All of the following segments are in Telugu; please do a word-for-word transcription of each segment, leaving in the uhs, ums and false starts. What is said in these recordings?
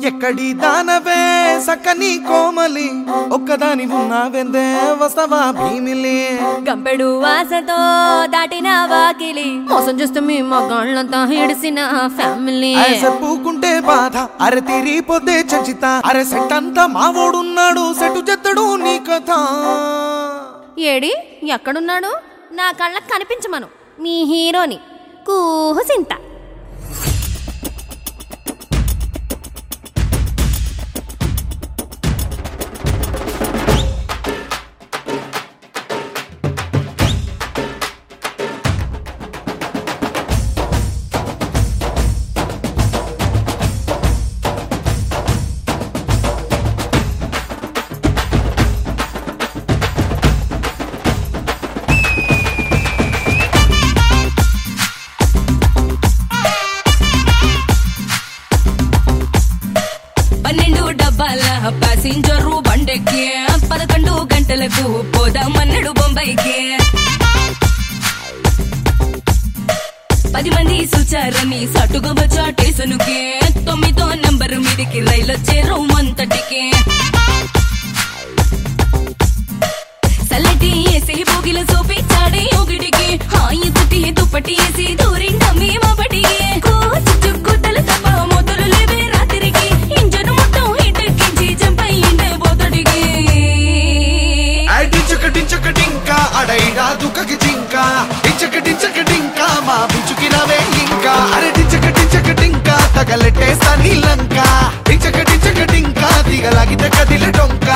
ఎక్కడి దానవే సక్కని కోమలి ఒక్కదాని ఉన్నావెందే వస్తవా భీమిలి గంపెడు ఆశతో దాటిన వాకిలి మోసం చూస్తే మీ మగాళ్ళంతా hiడిసిన ఫ్యామిలీ పూకుంటే బాధ అరే తీరిపోతే చంచిత అరే సెట్ అంతా మావోడున్నాడు సెటు చెత్తడు నీ కథ ఏడి ఎక్కడున్నాడు నా కళ్ళకు కనిపించమను మీ హీరోని కూహుసింత ప్యాసింజరు బండెక్కి పదకొండు గంటలకు పోదామన్నాడు బొంబాయికి పది మంది సుచారని సటుగా వచ్చా స్టేషన్కి తొమ్మిదో నంబర్ మీదికి రైలు వచ్చే రౌమంతటికి సల్లటి వేసి పోగిల సోపి చాడే ఒకటికి హాయి తుటి దుప్పటి వేసి దూరిండ మేము బడికి చుక్కు తల తప్ప మొదలు లేవే రాత్రికి ఇంజను మొత్తం హిటెక్కించి జంపయ్యిండే బోతడికి డించకటించకటింకా అడైడా దుఃఖకి జింకా డించకటించకటింకా మా పిచ్చుకి నవే ఇంకా అరే డించకటించకటింకా తగలెట్టేస్తా నీలంక డించకటించకటింకా దిగలాగితే కదిలే డొంకా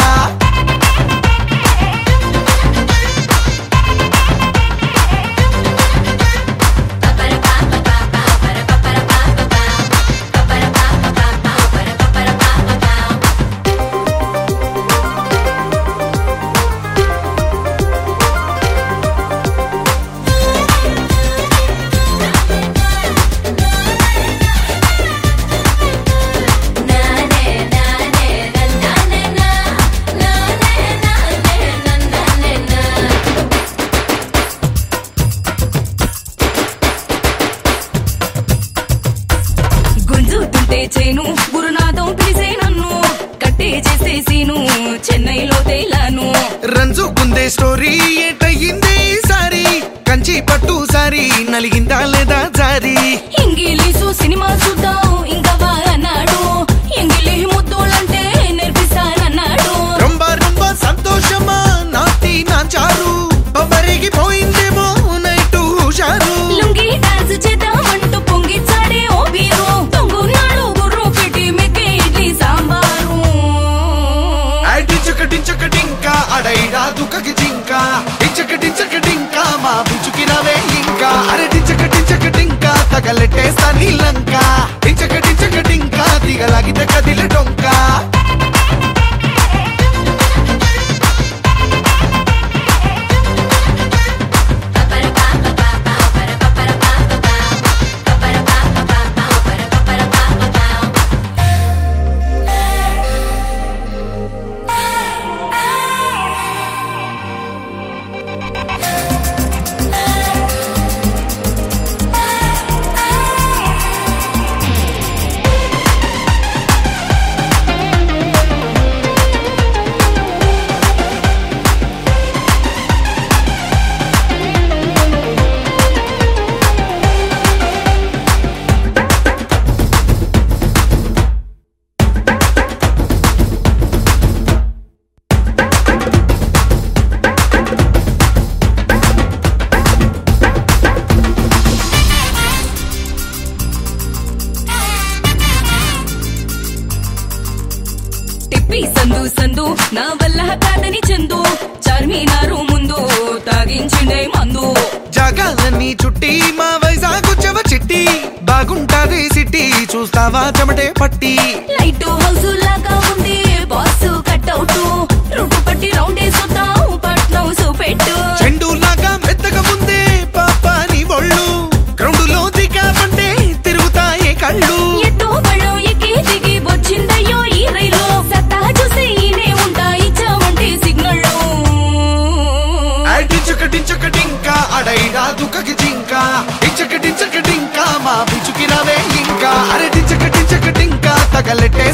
చేను గురునాథం పిలిసే నన్ను కట్టే చేసేసీను చెన్నైలో తేలాను రంజుకుందే స్టోరీ ఏటయింది సారీ కంచి పట్టు సారీ నలిగిందా లేదా జారీ ఇంగిలీసు సినిమా చూద్దాం ఇంకా అన్నాడు ఇంగిలీ ముద్దులంటే నేర్పిస్తానన్నాడు రొంబ రొంబ సంతోషమా నాటి నాచారు పవరిగిపోయిందేమో నైటు హుషారు లుంగి డాన్స్ చేద్దామంటూ పొంగిచ్చాడే ఓ బీరు తొంగున్నాడు గుర్రు పెట్టి మెక్కే ఇడ్లీ సాంబారు డించకటించకటింకా అడైడా దుఃఖకి జింకా డించకటించకటింకా మా పిచ్చుకి నవే ఇంకా అరే డించకటించకటింకా తగలెట్టేస్తా నీలంక డించకటించకటింకా దిగలాగితే కదిలే డొంకా సందు సందు నా వల్ల కాదని చందు చార్మినారు ముందు తాగించిండే మందు జగాలన్నీ చుట్టి మా వైజాగ్ చెవ చిట్టి బాగుంటాది సిటీ చూస్తావా చెమటే పట్టి లైట్ హౌస్ లాగా ఉంది బాస్ కట్అవుట్ రూటు పట్టి రౌండ్ వేసుతాం పట్నం సూపెట్టు చెండు లాగా మెత్తగా ముందే పాపాని ఒళ్ళు గ్రౌండులో దిగామంటే తిరుగుతాయే కళ్ళు ఎత్తు బళ్ళు ఎక్కి దిగి వచ్చిందయ్యో ఈ రైలు సత్తా చూసి ఈనే ఉంటాయి చావంటి సిగ్నల్ డించకటించకటింకా అడైడా దుఃఖకి జింకా డించకటించకటింకా మా పిచ్చుకి నవే ఇంకా అరే డించకటించకటింకా తగలెట్టే